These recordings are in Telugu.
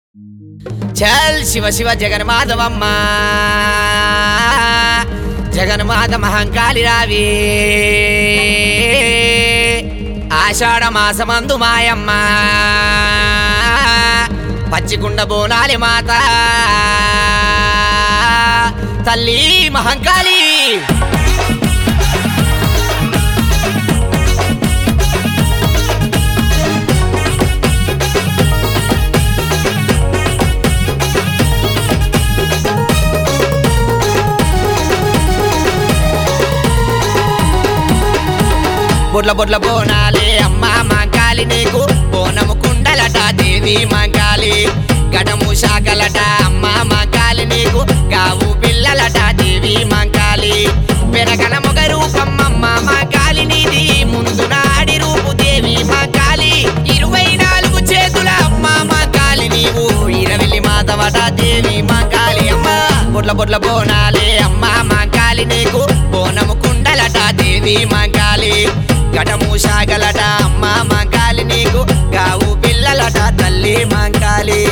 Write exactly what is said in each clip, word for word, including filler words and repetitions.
చల్ శివ శివ జగన్మాధవమ్మ జగన్మాత మహంకాళి రావి ఆషాఢ మాసమందు మాయమ్మ పచ్చికుండ బోనాలి మాత తల్లి మహంకాళి బొడ్ల బొడ్ల బోనాలే అమ్మ మహంకాళి నీకు బోనము కుండలట దేవి మహంకాళి గడము శాఖలట అమ్మ మహంకాళి నీకు గావు పిల్లలట దేవి మహంకాళి పెరగన మొగ రూపం అమ్మ మహంకాళి నీది ముందు నాడి రూపు దేవి మహంకాళి ఇరవై నాలుగు చేతుల అమ్మ మహంకాళి నీవు ఇరవెల్లి మాతవట దేవి మహంకాళి అమ్మ బొడ్ల బొడ్ల బోనాలే అమ్మ మహంకాళి నీకు బోనము కుండలట దేవి మహంకాళి గడము శాగలట అమ్మ మహంకాళి నీకు గావు పిల్లలట తల్లి మహంకాళి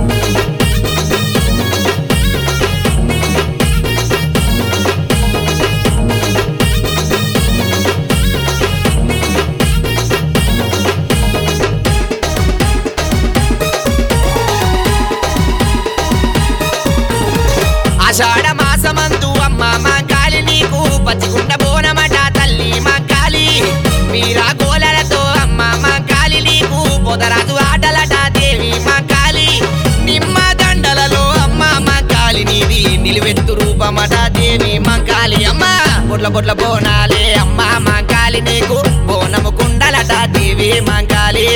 ఆషాఢ మాసమందు అమ్మ మహంకాళి నీకు పచ్చికుండ బోనమట తల్లి మహంకాళి వీరా గోలలతో అమ్మ మహంకాళి నీకు పొదరాజు ఆటలట దేవి మహంకాళి నిమ్మ దండలలో అమ్మ మహంకాళి నీది నిలువెత్తు రూపమట దేవి మహంకాళి అమ్మ బొడ్ల బొడ్ల బోనాలే అమ్మ మహంకాళి నీకు బోనము కుండలట దేవి మహంకాళి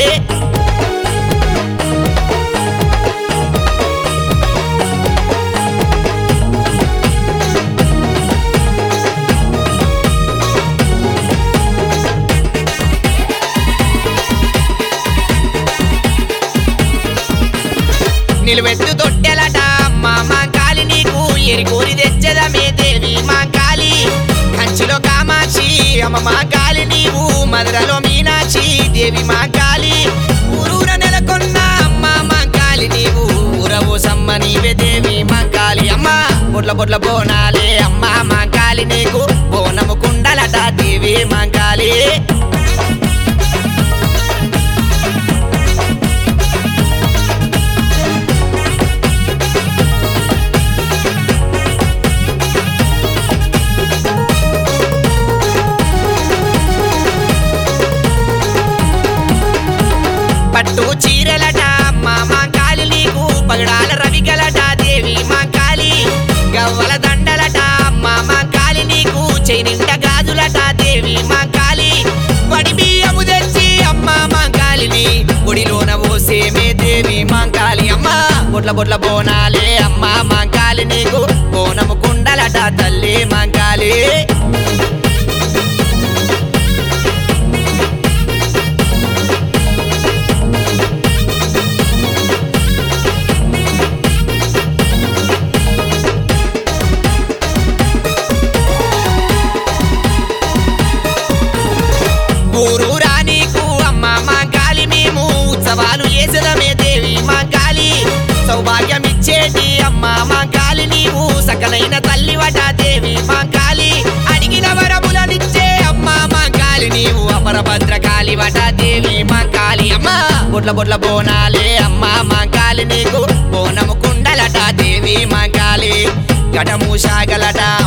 నిలువెత్తు తొట్టెలట అమ్మ మహంకాళి నీకు ఎరికోరి తెచ్చదమే దేవి మహంకాళి కంచిలో కామాక్షి అమ్మ మహంకాళి నీవు మధురలో మీనాక్షి దేవి మహంకాళి ఊరూర నెలకొన్న అమ్మ మహంకాళి నీవు ఊరవో సమ్మ నీవే దేవి మహంకాళి అమ్మ బొడ్ల బొడ్ల బోనాలే అమ్మ మహంకాళి నీకు బోనము కుండలట దేవి మహంకాళి పట్టు చీరలట అమ్మ మహంకాళి నీకు పగడాల రవికలట దేవి మహంకాళి గవ్వల దండలట అమ్మ మహంకాళి నీకు చైనింట గాజులట దేవి మహంకాళి పడి బియ్యము తెచ్చి అమ్మ మహంకాళిని గుడిలోన ఓసేమే దేవి మహంకాళి అమ్మ బొడ్ల బొడ్ల బోనాలే అమ్మ మహంకాళి నీకు బోనము కుండలట తల్లి మహంకాళి ఊరూరా నీకు అమ్మ మహంకాళి మేము ఉత్సవాలు చేసదమే దేవి మహంకాళి సౌభాగ్యం ఇచ్చేటి అమ్మ మహంకాళి నీవు సకలైన తల్లివట దేవి మహంకాళి అడిగిన వరములనిచ్చే అమ్మ మహంకాళి నీవు అపరభద్రకాళివట దేవి మహంకాళి అమ్మ బొడ్ల బొడ్ల బోనాలే అమ్మ మహంకాళి నీకు బోనము కుండలట దేవి మహంకాళి గడము శాగలట